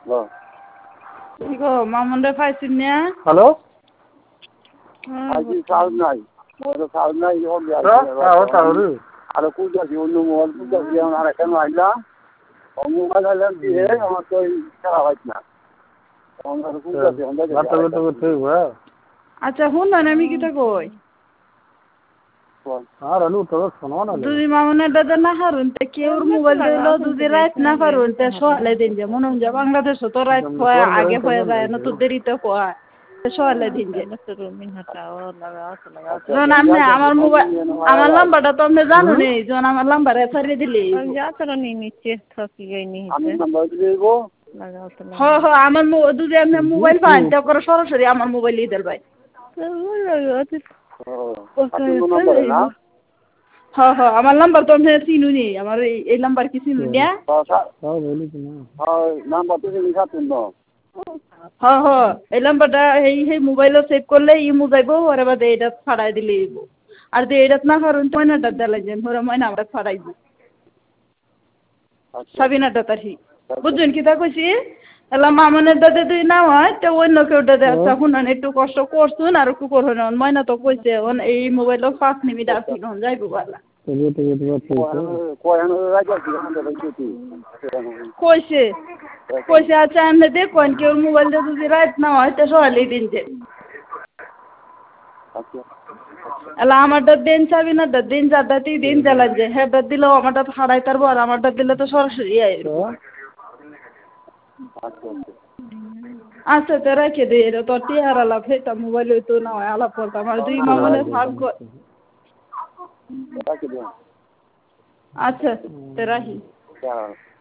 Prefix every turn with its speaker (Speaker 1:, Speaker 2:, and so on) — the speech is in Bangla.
Speaker 1: কি গো মামুনরে পাইছিস না?
Speaker 2: হ্যালো
Speaker 3: আজি সাউন্ড নাই ওটা সাউন্ড নাই যখন আর কোনটা কি অন্য মোবাইল কোনটা কি আর কেন আইলা মোবাইল আইলাম দিয়ে আমার তো খারাপ হইছে না আমার কোনটা কি আমরা
Speaker 1: আচ্ছা শুন না আমি কিটা কই
Speaker 2: আর আলু তো শোনো না
Speaker 1: দুদি মামুনের দাদা না হারুন তে কেউর মোবাইল দিলো দুদি রাত না পারুন তে সকালে দিন যে মনে হয় বাংলাদেশ তো রাত হয় আগে হয়ে যায় না তো দেরিতে হয় সকালে দিন যে যখন আপনি আমার মোবাইল আমার নাম্বারটা তো আপনি জানো নি যখন আমার নাম্বার ছাড়িয়ে দিলি
Speaker 3: আমি নাম্বার দিব
Speaker 1: আমার দুদি আপনি মোবাইল পান তে করে সরাসরি আমার মোবাইলই দেল ভাই আমার নাম্বার তো আপনি চিনু নি আমার এই নাম্বার কি চিনু না
Speaker 3: নাম্বার তো লিখা তো
Speaker 1: এই নাম্বারটা এই মোবাইলও সেভ করলে ই মুজাইবো ওরে বাদে এটা ফাড়াই দিলে আর যে এটা না করুন ময়নাটা দেলাই যান ওরা ময়না আমরা ফাড়াই দিই সাবিনাটা তার বুঝছেন কি তা কইছি এলা মামনের দাদা তুই না হয় তো অন্য কেউ দাদা আছে শুনুন একটু কষ্ট করছুন আর একটু করুন ময়না তো কইছে এই মোবাইলও 5 মিনিট আছে কোন যাইবো বলা কইছে কইছে আচ্ছা আপনি দেখুন কেউ মোবাইলটা যদি রাত না হয় তো সকালেই দিন যে এলা আমারটা দিন চাবি না দিন যাদাতি দিন জ্বালান যে হ্যাঁ দিলেও আমারটা হারাই তারপর আর আমারটা দিলে তো সরাসরি আইব আচ্ছা তো রেখে দে এটা তোর টিয়ার আলাপ হেটা মোবাইল হইতো না হয় আলাপ করতাম আমার দুই মামনে ভাগ আচ্ছা তো রাখি